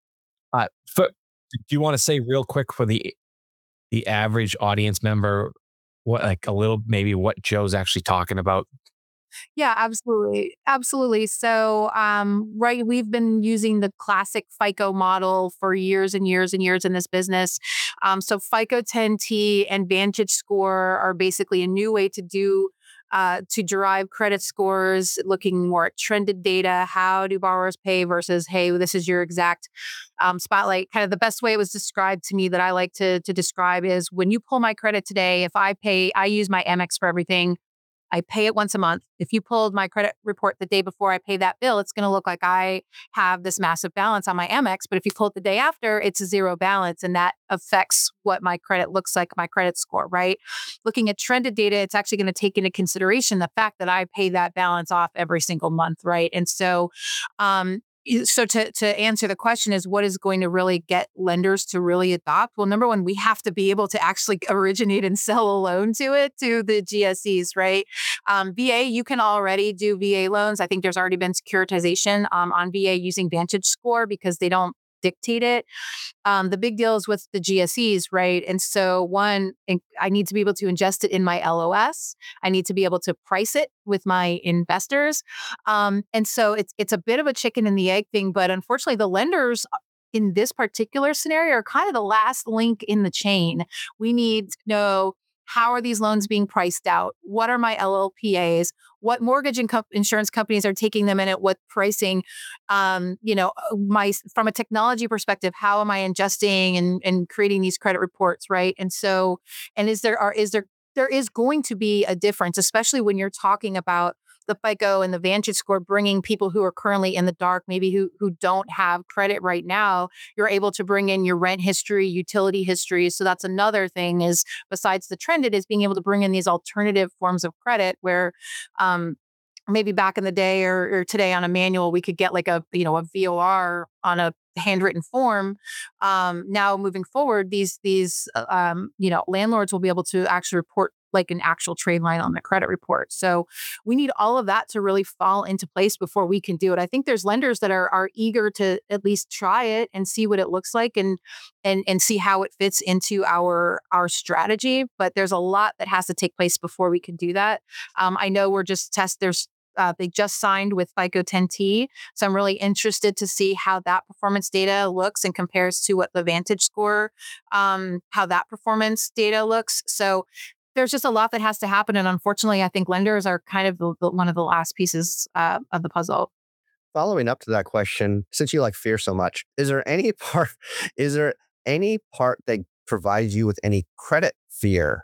Uh, for, do you want to say real quick for the the average audience member, what like a little maybe what Joe's actually talking about? Yeah, absolutely. Absolutely. So, um, right, we've been using the classic FICO model for years and years and years in this business. Um, so FICO ten T and VantageScore are basically a new way to do Uh, to derive credit scores, looking more at trended data. How do borrowers pay versus, hey, this is your exact um, spotlight. Kind of the best way it was described to me that I like to, to describe is when you pull my credit today, if I pay, I use my Amex for everything. I pay it once a month. If you pulled my credit report the day before I pay that bill, it's going to look like I have this massive balance on my Amex. But if you pull it the day after, it's a zero balance. And that affects what my credit looks like, my credit score, right? Looking at trended data, it's actually going to take into consideration the fact that I pay that balance off every single month, right? And so, um, So to, to answer the question is what is going to really get lenders to really adopt? Well, number one, we have to be able to actually originate and sell a loan to it, to the G S Es, right? Um, V A, you can already do V A loans. I think there's already been securitization um, on V A using VantageScore because they don't dictate it. Um, the big deal is with the G S Es, right? And so one, I need to be able to ingest it in my L O S. I need to be able to price it with my investors. Um, and so it's it's a bit of a chicken and the egg thing, but unfortunately the lenders in this particular scenario are kind of the last link in the chain. We need to know, how are these loans being priced out? What are my L L P As? What mortgage and co- insurance companies are taking them in at what pricing? Um, you know, my from a technology perspective, how am I ingesting and, and creating these credit reports, right? And so, and is there are is there there is going to be a difference, especially when you're talking about the FICO and the VantageScore, bringing people who are currently in the dark, maybe who who don't have credit right now. You're able to bring in your rent history, utility history. So that's another thing is, besides the trended, is being able to bring in these alternative forms of credit where um, maybe back in the day or, or today on a manual, we could get like a, you know, a V O R on a handwritten form. Um, now moving forward, these, these, uh, um, you know, landlords will be able to actually report like an actual trade line on the credit report. So we need all of that to really fall into place before we can do it. I think there's lenders that are are eager to at least try it and see what it looks like and and and see how it fits into our our strategy. But there's a lot that has to take place before we can do that. Um, I know we're just test. There's Uh, they just signed with FICO ten T. So I'm really interested to see how that performance data looks and compares to what the Vantage score, um, how that performance data looks. So there's just a lot that has to happen. And unfortunately, I think lenders are kind of the, the, one of the last pieces uh, of the puzzle. Following up to that question, since you like fear so much, is there any part, is there any part that provides you with any credit fear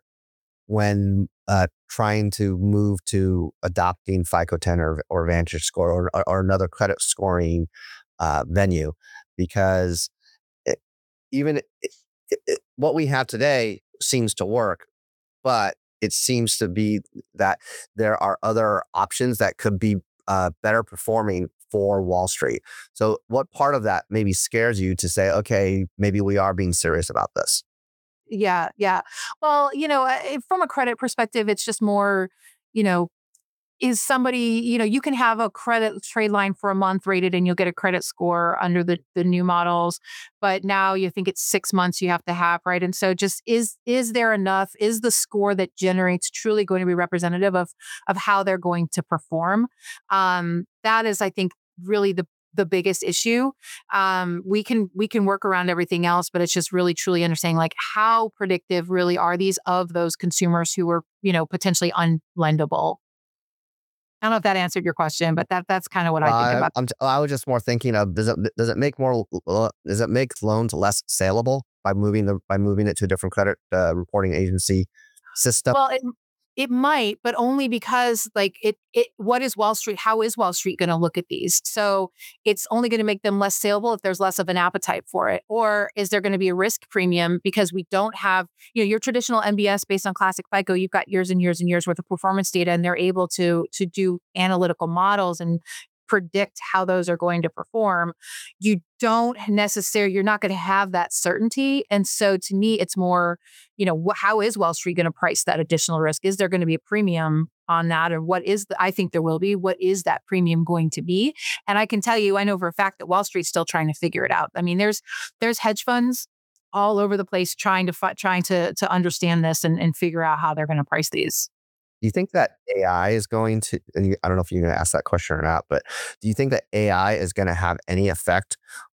when uh, trying to move to adopting FICO ten or, or Vantage Score or, or, or another credit scoring uh, venue? Because it, even it, it, it, what we have today seems to work, but it seems to be that there are other options that could be uh, better performing for Wall Street. So what part of that maybe scares you to say, okay, maybe we are being serious about this? Yeah, yeah. Well, you know, uh, from a credit perspective, it's just more, you know, is somebody, you know, you can have a credit trade line for a month rated and you'll get a credit score under the, the new models. But now you think it's six months you have to have, right? And so just is, is there enough? Is the score that generates truly going to be representative of, of how they're going to perform? Um, that is, I think, really the the biggest issue. Um, we can we can work around everything else, but it's just really truly understanding like how predictive really are these of those consumers who are, you know, potentially unlendable. I don't know if that answered your question, but that that's kind of what I think Uh, about. I'm, t- I was just more thinking of does it does it make more uh, does it make loans less saleable by moving the by moving it to a different credit uh, reporting agency system? Well, it it might, but only because like it it what is Wall Street? How is Wall Street going to look at these? So it's only going to make them less saleable if there's less of an appetite for it. Or is there going to be a risk premium because we don't have, you know, your traditional M B S based on classic FICO, you've got years and years and years worth of performance data, and they're able to to do analytical models and predict how those are going to perform. You don't necessarily, you're not going to have that certainty. And so to me, it's more, you know, wh- how is Wall Street going to price that additional risk? Is there going to be a premium on that? Or what is the, I think there will be, what is that premium going to be? And I can tell you, I know for a fact that Wall Street's still trying to figure it out. I mean, there's, there's hedge funds all over the place trying to, fi- trying to, to understand this and, and figure out how they're going to price these. Do you think that A I is going to, and you, I don't know if you're going to ask that question or not, but do you think that A I is going to have any effect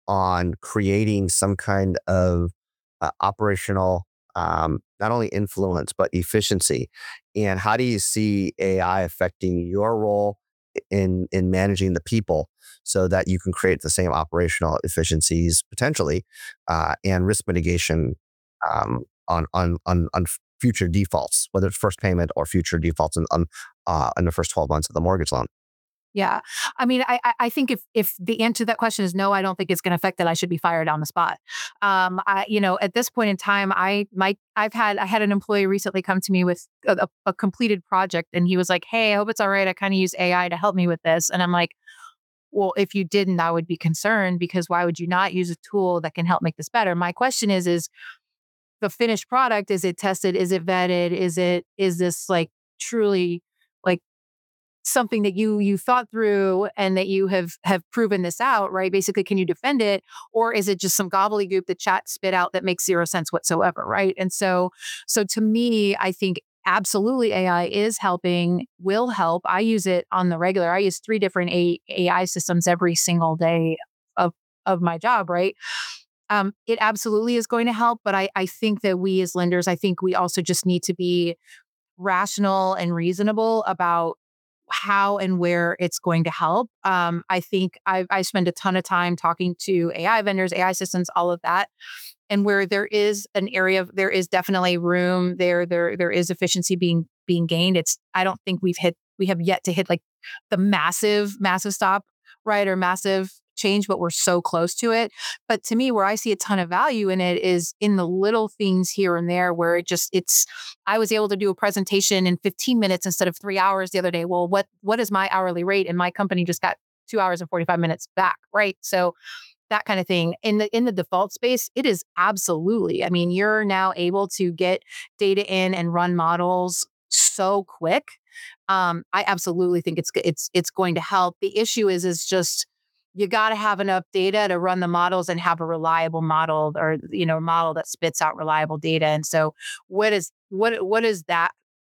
on creating some kind of uh, operational, um, not only influence, but efficiency? And how do you see A I affecting your role in, in managing the people so that you can create the same operational efficiencies potentially uh, and risk mitigation um, on, on, on, on future defaults, whether it's first payment or future defaults in, um, uh, in the first twelve months of the mortgage loan? Yeah. I mean, I, I I think if if the answer to that question is no, I don't think it's going to affect that I should be fired on the spot. Um, I, you know, at this point in time, I might, I've had, I had an employee recently come to me with a, a, a completed project and he was like, hey, I hope it's all right. I kind of use A I to help me with this. And I'm like, well, if you didn't, I would be concerned because why would you not use a tool that can help make this better? My question is, is the finished product, is it tested? Is it vetted? Is it, is this like truly like something that you you thought through and that you have have proven this out, right? Basically, can you defend it? Or is it just some gobbledygook that chat spit out that makes zero sense whatsoever, right? And so, so to me, I think absolutely A I is helping, will help. I use it on the regular. I use three different A- AI systems every single day of, of my job, right? Um, it absolutely is going to help, but I, I think that we as lenders, I think we also just need to be rational and reasonable about how and where it's going to help. Um, I think I, I spend a ton of time talking to A I vendors, A I systems, all of that. And where there is an area of, there is definitely room there, there, there is efficiency being, being gained. It's, I don't think we've hit, we have yet to hit like the massive, massive stop, right? Or massive change, but we're so close to it. But to me, where I see a ton of value in it is in the little things here and there where it just, it's, I was able to do a presentation in fifteen minutes instead of three hours the other day. Well, what, what is my hourly rate? And my company just got two hours and forty-five minutes back. Right. So that kind of thing. In the, in the default space, it is absolutely, I mean, you're now able to get data in and run models so quick. Um, I absolutely think it's, it's, it's going to help. The issue is, is just, you got to have enough data to run the models and have a reliable model or, you know, a model that spits out reliable data. And so what is, what, what is that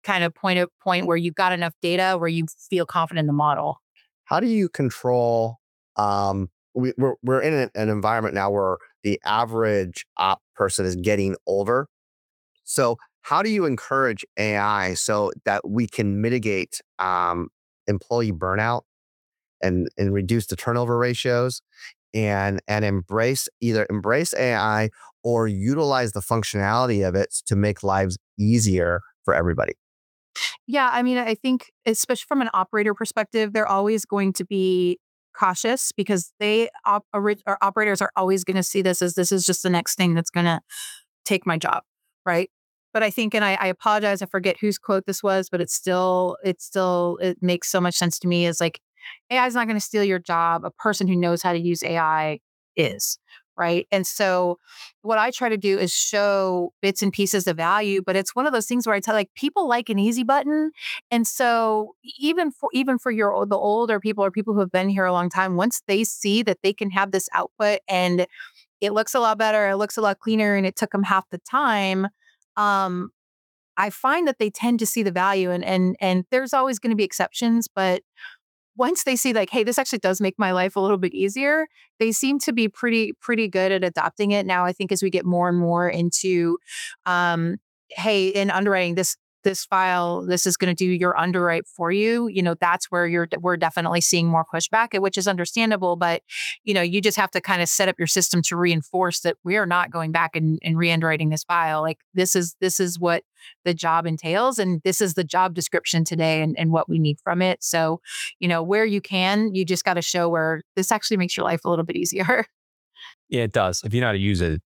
kind of point of point where you've got enough data where you feel confident in the model. How do you control? Um, we, we're we're in an, an environment now where the average op person is getting older. So how do you encourage A I so that we can mitigate um, employee burnout and and reduce the turnover ratios and and embrace either embrace A I or utilize the functionality of it to make lives easier for everybody? Yeah, I mean, I think especially from an operator perspective, they're always going to be cautious because they op- ori- or operators are always going to see this as this is just the next thing that's going to take my job, right? But I think, and I, I apologize, I forget whose quote this was, but it's still, it's still, it makes so much sense to me. Is like, A I is not going to steal your job. A person who knows how to use A I is, right? And so, what I try to do is show bits and pieces of value, but it's one of those things where I tell like people like an easy button, and so even for even for your the older people or people who have been here a long time, once they see that they can have this output and it looks a lot better, it looks a lot cleaner, and it took them half the time. Um, I find that they tend to see the value, and and and there's always going to be exceptions, but once they see like, hey, this actually does make my life a little bit easier, they seem to be pretty pretty good at adopting it. Now, I think as we get more and more into, um, hey, in underwriting this this file, this is going to do your underwrite for you. You know, that's where you're we're definitely seeing more pushback, which is understandable. But you know, you just have to kind of set up your system to reinforce that we are not going back and, and re-underwriting this file. Like this is this is what the job entails, and this is the job description today, and, and what we need from it. So, you know, where you can, you just got to show where this actually makes your life a little bit easier. Yeah, it does. If you know how to use it.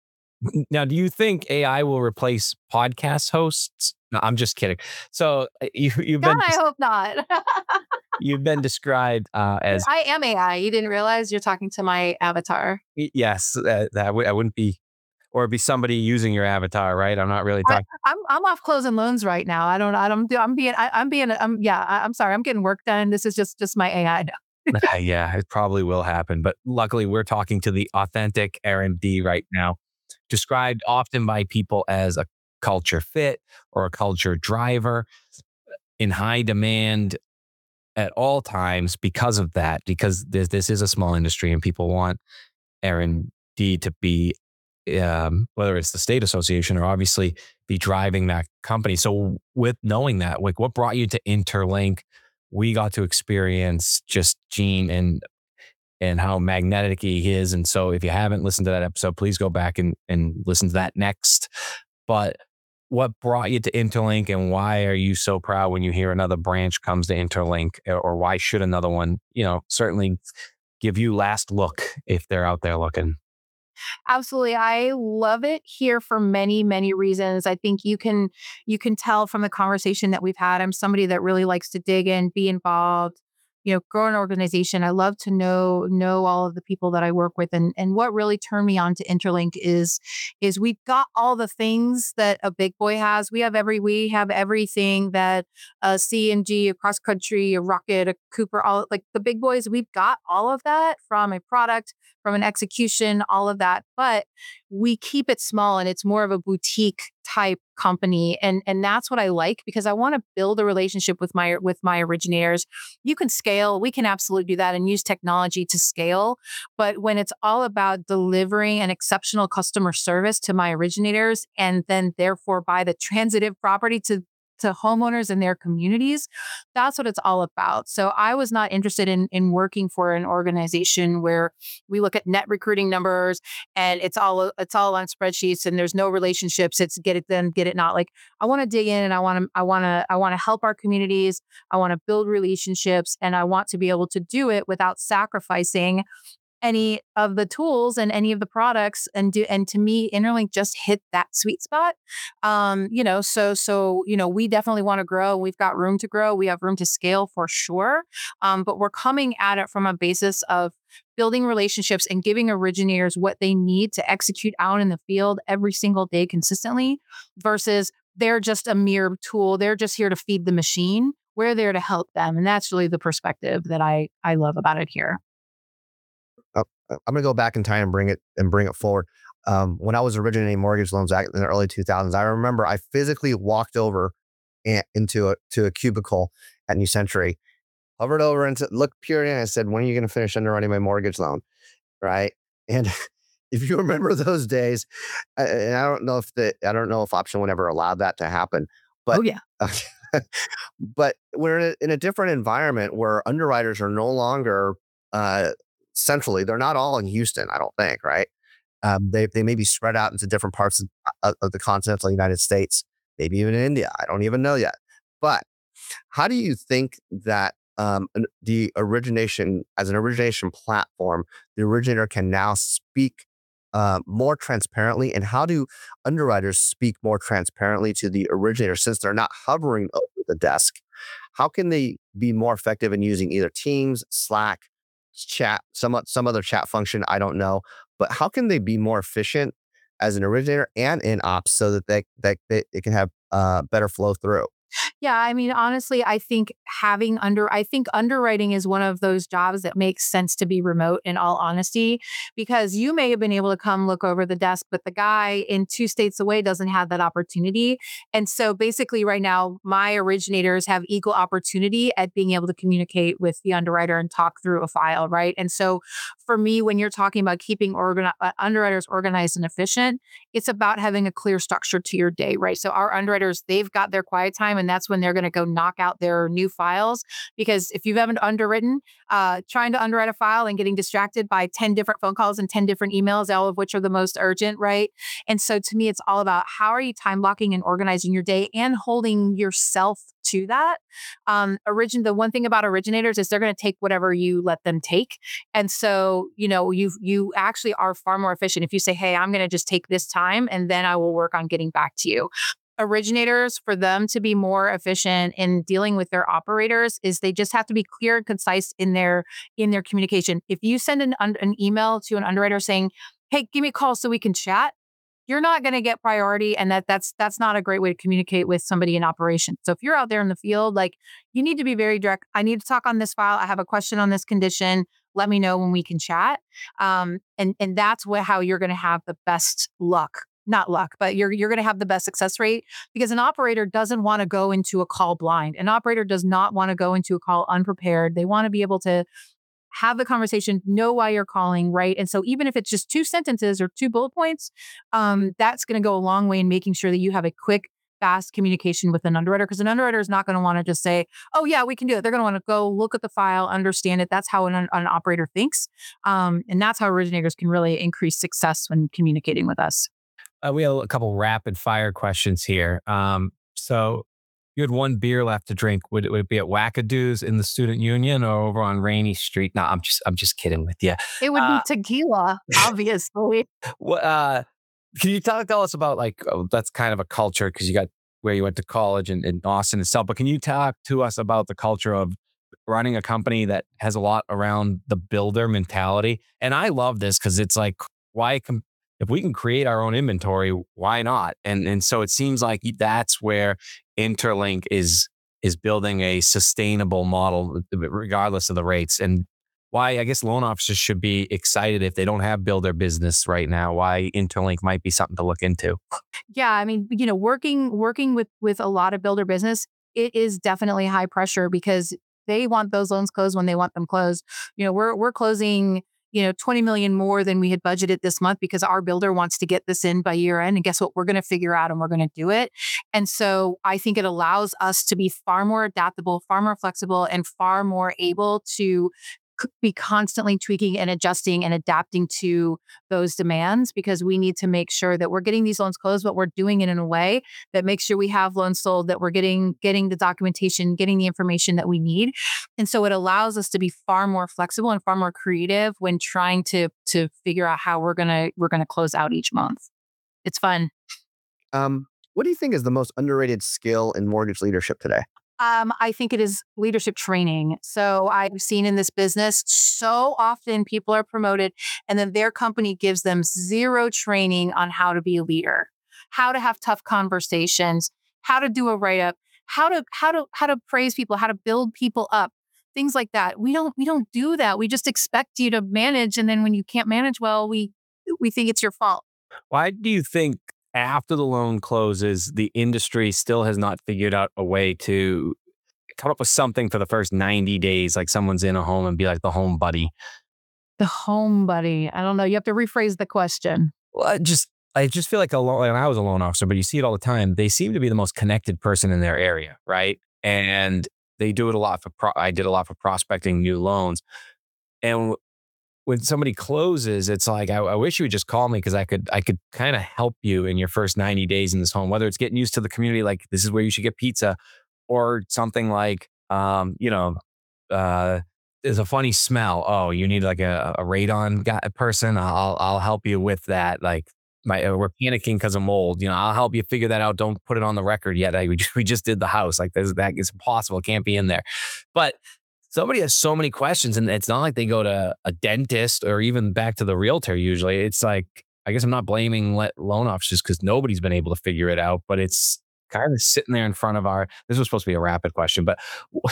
Now, do you think A I will replace podcast hosts? No, I'm just kidding. So uh, you, you've God, been I hope not. you've been described uh, as I am A I. You didn't realize you're talking to my avatar. yes. Uh, that w- I wouldn't be, or it'd be somebody using your avatar, right? I'm not really I, talking. I'm I'm off closing loans right now. I don't I don't do I'm being I, I'm being I'm yeah I, I'm sorry I'm getting work done. This is just just my A I. Yeah, it probably will happen. But luckily, we're talking to the authentic R and D right now, described often by people as a culture fit or a culture driver, in high demand at all times because of that, because this, this is a small industry and people want R and D to be, um, whether it's the state association or obviously be driving that company. So with knowing that, like what brought you to Interlink? We got to experience just Gene and and how magnetic he is. And so if you haven't listened to that episode, please go back and, and listen to that next. But what brought you to Interlink, and why are you so proud when you hear another branch comes to Interlink, or why should another one, you know, certainly give you last look if they're out there looking? Absolutely. I love it here for many, many reasons. I think you can you can tell from the conversation that we've had. I'm somebody that really likes to dig in, be involved, you know, grow an organization. I love to know know all of the people that I work with. And and what really turned me on to Interlink is is we've got all the things that a big boy has. We have every we have everything that a C and G, a cross country, a Rocket, a Cooper, all like the big boys. We've got all of that from a product, from an execution, all of that. But we keep it small, and it's more of a boutique type company. And and that's what I like, because I want to build a relationship with my with my originators. You can scale. We can absolutely do that and use technology to scale. But when it's all about delivering an exceptional customer service to my originators, and then therefore buy the transitive property to to homeowners in their communities, that's what it's all about. So I was not interested in in working for an organization where we look at net recruiting numbers and it's all it's all on spreadsheets and there's no relationships. It's get it then, get it not. Like I want to dig in, and I want to I want to I want to help our communities. I want to build relationships, and I want to be able to do it without sacrificing any of the tools and any of the products. And do and to me, Interlink just hit that sweet spot. Um, you know, so so you know, we definitely want to grow. We've got room to grow. We have room to scale for sure. Um, but we're coming at it from a basis of building relationships and giving originators what they need to execute out in the field every single day consistently, versus they're just a mere tool. They're just here to feed the machine. We're there to help them. And that's really the perspective that I I love about it here. Uh, I'm going to go back in time and bring it and bring it forward. Um, when I was originating mortgage loans back in the early two thousands, I remember I physically walked over and into a to a cubicle at New Century, hovered over and looked Pierre in and said, "When are you going to finish underwriting my mortgage loan?" Right. And if you remember those days, I- and I don't know if the I don't know if Option One ever allowed that to happen, but Oh yeah. but we're in a, in a different environment where underwriters are no longer uh, centrally. They're not all in Houston, I don't think, right? Um, they they may be spread out into different parts of, of of the continental United States, maybe even in India. I don't even know yet. But how do you think that um, an- the origination, as an origination platform, the originator can now speak uh, more transparently? And how do underwriters speak more transparently to the originator since they're not hovering over the desk? How can they be more effective in using either Teams, Slack, chat, some o- some other chat function? I don't know, but how can they be more efficient as an originator and in ops so that they that they, it can have uh, better flow through? Yeah, I mean, honestly, I think having under, I think underwriting is one of those jobs that makes sense to be remote in all honesty, because you may have been able to come look over the desk, but the guy in two states away doesn't have that opportunity. And so basically right now, my originators have equal opportunity at being able to communicate with the underwriter and talk through a file, right? And so for me, when you're talking about keeping organ- uh, underwriters organized and efficient, it's about having a clear structure to your day, right? So our underwriters, they've got their quiet time, and that's when they're going to go knock out their new files. Because if you haven't underwritten, uh, trying to underwrite a file and getting distracted by ten different phone calls and ten different emails, all of which are the most urgent, right? And so to me, it's all about how are you time blocking and organizing your day and holding yourself to that. Um, origin, the one thing about originators is they're going to take whatever you let them take. And so, you know, you you actually are far more efficient if you say, hey, I'm going to just take this time and then I will work on getting back to you. Originators, for them to be more efficient in dealing with their operators, is they just have to be clear and concise in their in their communication. If you send an, an email to an underwriter saying, hey, give me a call so we can chat, you're not going to get priority, and that that's that's not a great way to communicate with somebody in operation. So if you're out there in the field, like, you need to be very direct. I need to talk on this file. I have a question on this condition. Let me know when we can chat. Um, and and that's what how you're going to have the best luck. Not luck, but you're you're going to have the best success rate, because an operator doesn't want to go into a call blind. An operator does not want to go into a call unprepared. They want to be able to have the conversation, know why you're calling, right? And so even if it's just two sentences or two bullet points, um, that's going to go a long way in making sure that you have a quick, fast communication with an underwriter, because an underwriter is not going to want to just say, oh yeah, we can do it. They're going to want to go look at the file, understand it. That's how an, an operator thinks. Um, and that's how originators can really increase success when communicating with us. Uh, we have a couple rapid fire questions here. Um, so you had one beer left to drink. Would it, would it be at Wackadoos in the Student Union or over on Rainy Street? No, I'm just I'm just kidding with you. It would Uh, be tequila, obviously. What, uh, can you talk tell us about, like, oh, that's kind of a culture because you got where you went to college in, in Austin itself. But can you talk to us about the culture of running a company that has a lot around the builder mentality? And I love this because it's like, why com- if we can create our own inventory, why not? And and so it seems like that's where Interlink is is building a sustainable model, regardless of the rates. And why I guess loan officers should be excited if they don't have builder business right now. Why Interlink might be something to look into. Yeah, I mean, you know, working working with with a lot of builder business, it is definitely high pressure because they want those loans closed when they want them closed. You know, we're we're closing, you know, twenty million more than we had budgeted this month because our builder wants to get this in by year end. And guess what? We're going to figure out and we're going to do it. And so I think it allows us to be far more adaptable, far more flexible, and far more able to c- be constantly tweaking and adjusting and adapting to those demands, because we need to make sure that we're getting these loans closed, but we're doing it in a way that makes sure we have loans sold, that we're getting getting the documentation, getting the information that we need. And so it allows us to be far more flexible and far more creative when trying to to figure out how we're gonna we're gonna close out each month. It's fun. Um, what do you think is the most underrated skill in mortgage leadership today? Um, I think it is leadership training. So I've seen in this business so often people are promoted and then their company gives them zero training on how to be a leader, how to have tough conversations, how to do a write-up, how to how to how to praise people, how to build people up, things like that. We don't we don't do that. We just expect you to manage, and then when you can't manage well, we we think it's your fault. Why do you think after the loan closes, the industry still has not figured out a way to come up with something for the first ninety days, like someone's in a home and be like the home buddy. The home buddy. I don't know. You have to rephrase the question. Well, I just, I just feel like a loan, and I was a loan officer, but you see it all the time. They seem to be the most connected person in their area, right? And they do it a lot for, pro- I did a lot for prospecting new loans. And when somebody closes, it's like, I, I wish you would just call me because I could, I could kind of help you in your first ninety days in this home, whether it's getting used to the community, like this is where you should get pizza, or something like, um, you know, uh, there's a funny smell. Oh, you need like a, a radon guy person. I'll, I'll help you with that. Like my, uh, we're panicking because of mold. You know, I'll help you figure that out. Don't put it on the record yet. I, we just, we just did the house. Like there's, that is impossible. It can't be in there. But somebody has so many questions, and it's not like they go to a dentist or even back to the realtor. Usually it's like, I guess I'm not blaming le- loan officers because nobody's been able to figure it out, but it's kind of sitting there in front of our, this was supposed to be a rapid question, but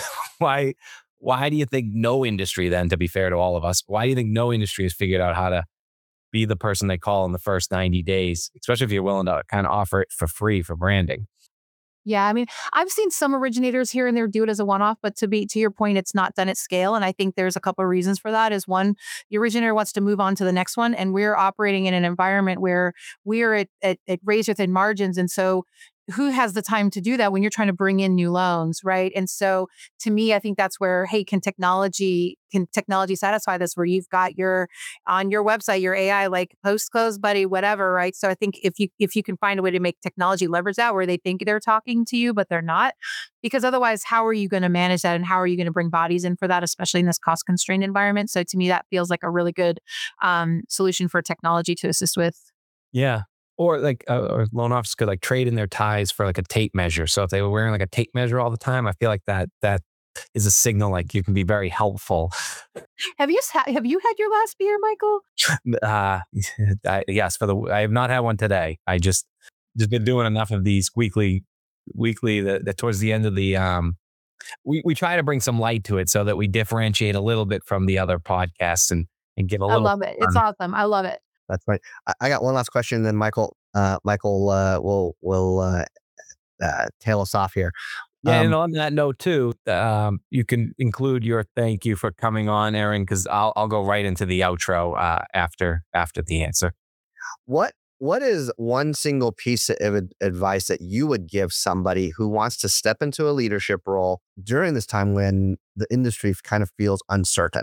why, why do you think no industry then, to be fair to all of us, why do you think no industry has figured out how to be the person they call in the first ninety days, especially if you're willing to kind of offer it for free for branding? Yeah, I mean, I've seen some originators here and there do it as a one-off, but to be to your point, it's not done at scale. And I think there's a couple of reasons for that. Is one, the originator wants to move on to the next one, and we're operating in an environment where we're at, at, at razor thin margins. And so who has the time to do that when you're trying to bring in new loans, right? And so to me, I think that's where, hey, can technology can technology satisfy this? Where you've got your on your website, your A I like post close buddy, whatever, right? So I think if you if you can find a way to make technology leverage that where they think they're talking to you, but they're not, because otherwise, how are you going to manage that, and how are you going to bring bodies in for that, especially in this cost constrained environment? So to me, that feels like a really good um, solution for technology to assist with. Yeah. Or like, uh, or loan officers could like trade in their ties for like a tape measure. So if they were wearing like a tape measure all the time, I feel like that that is a signal like you can be very helpful. Have you have you had your last beer, Michael? Uh, I, yes, for the I have not had one today. I just just been doing enough of these weekly weekly that, that towards the end of the um we we try to bring some light to it so that we differentiate a little bit from the other podcasts and and give a I little. love it. It's fun. awesome. I love it. That's right. I, I got one last question, and then Michael, uh, Michael uh, will will uh, uh, tail us off here. Yeah, Um, and on that note too, um, you can include your thank you for coming on, Aaron, because I'll I'll go right into the outro uh, after after the answer. What what is one single piece of ad- advice that you would give somebody who wants to step into a leadership role during this time when the industry kind of feels uncertain?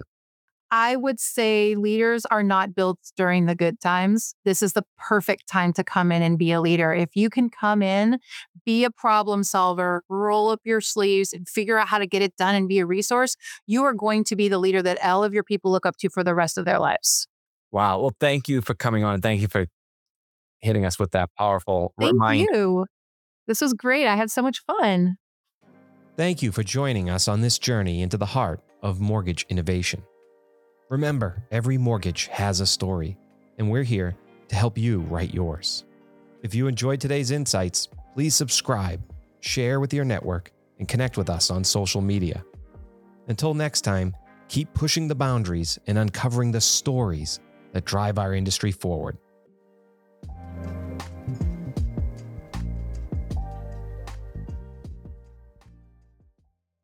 I would say leaders are not built during the good times. This is the perfect time to come in and be a leader. If you can come in, be a problem solver, roll up your sleeves and figure out how to get it done and be a resource, you are going to be the leader that all of your people look up to for the rest of their lives. Wow. Well, thank you for coming on, and thank you for hitting us with that powerful Thank reminder. you. This was great. I had so much fun. Thank you for joining us on this journey into the heart of mortgage innovation. Remember, every mortgage has a story, and we're here to help you write yours. If you enjoyed today's insights, please subscribe, share with your network, and connect with us on social media. Until next time, keep pushing the boundaries and uncovering the stories that drive our industry forward.